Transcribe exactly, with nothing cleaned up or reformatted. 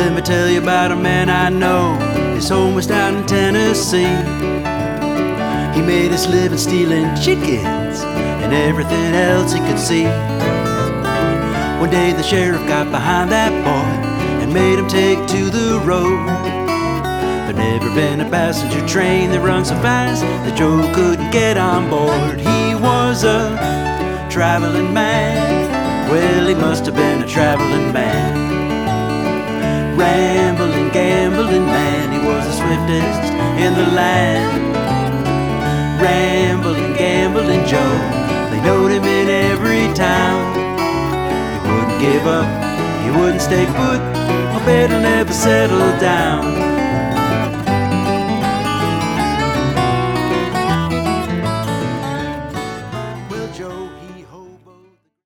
Let me tell you about a man I know. His home was down in Tennessee. He made his living stealing chickens and everything else he could see. One day the sheriff got behind that boy and made him take to the road. There'd never been a passenger train that run so fast that Joe couldn't get on board. He was a traveling man. Well, he must have been a traveling man. Rambling, gambling man, he was the swiftest in the land. Rambling, gambling Joe, they knowed him in every town. He wouldn't give up, he wouldn't stay put. I bet he'll never settle down. Well, Joe, he